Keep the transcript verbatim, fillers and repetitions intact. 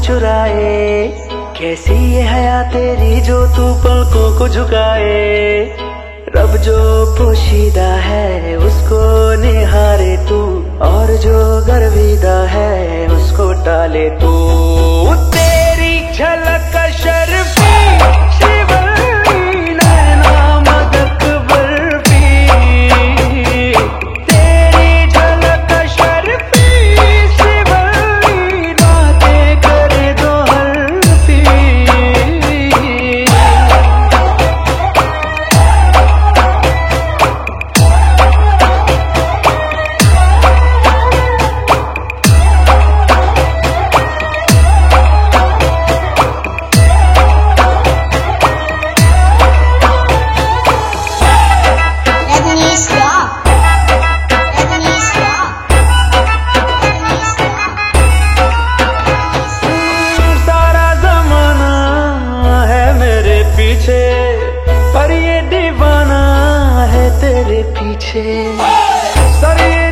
चुराए। कैसी ये हया तेरी जो तू पलकों को झुकाए। रब जो पोशीदा है उसको निहारे तू, और जो गर्विदा है उसको टाले तू। तेरी झलक शर्फी शिवली नैना मदक बर्फी। तेरी झलक शर्फी शिवली बातें करे दो हल्फी। पर ये दीवाना है तेरे पीछे।